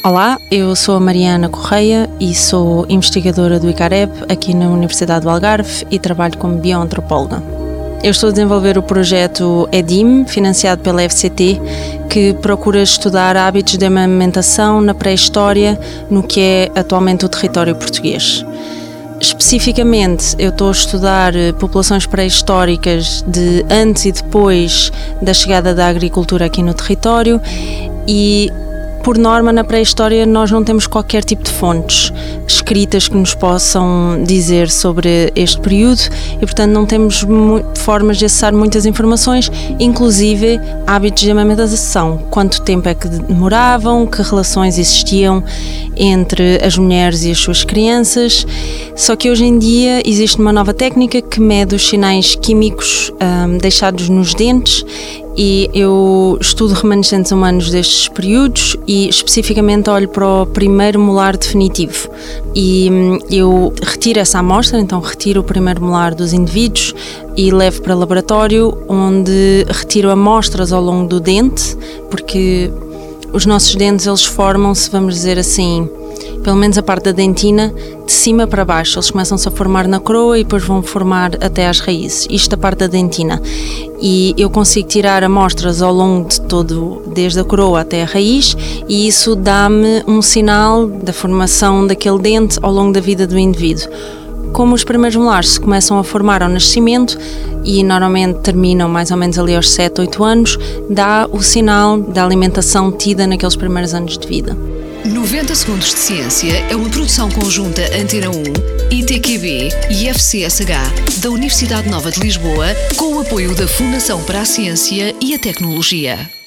Olá, eu sou a Mariana Correia e sou investigadora do ICAREB aqui na Universidade do Algarve e trabalho como bioantropóloga. Eu estou a desenvolver o projeto EDIM, financiado pela FCT, que procura estudar hábitos de amamentação na pré-história no que é atualmente o território português. Especificamente, eu estou a estudar populações pré-históricas de antes e depois da chegada da agricultura aqui no território e, por norma, na pré-história nós não temos qualquer tipo de fontes escritas que nos possam dizer sobre este período e, portanto, não temos formas de acessar muitas informações, inclusive hábitos de amamentação, quanto tempo é que demoravam, que relações existiam entre as mulheres e as suas crianças. Só que hoje em dia existe uma nova técnica que mede os sinais químicos deixados nos dentes e eu estudo remanescentes humanos destes períodos e especificamente olho para o primeiro molar definitivo e eu retiro essa amostra, então retiro o primeiro molar dos indivíduos e levo para laboratório, onde retiro amostras ao longo do dente, porque os nossos dentes eles formam-se, vamos dizer assim, pelo menos a parte da dentina, de cima para baixo. Eles começam-se a formar na coroa e depois vão formar até às raízes. Isto a parte da dentina. E eu consigo tirar amostras ao longo de todo, desde a coroa até a raiz, e isso dá-me um sinal da formação daquele dente ao longo da vida do indivíduo. Como os primeiros molares se começam a formar ao nascimento e normalmente terminam mais ou menos ali aos 7, 8 anos, dá o sinal da alimentação tida naqueles primeiros anos de vida. 90 Segundos de Ciência é uma produção conjunta Antena 1, ITQB e FCSH da Universidade Nova de Lisboa, com o apoio da Fundação para a Ciência e a Tecnologia.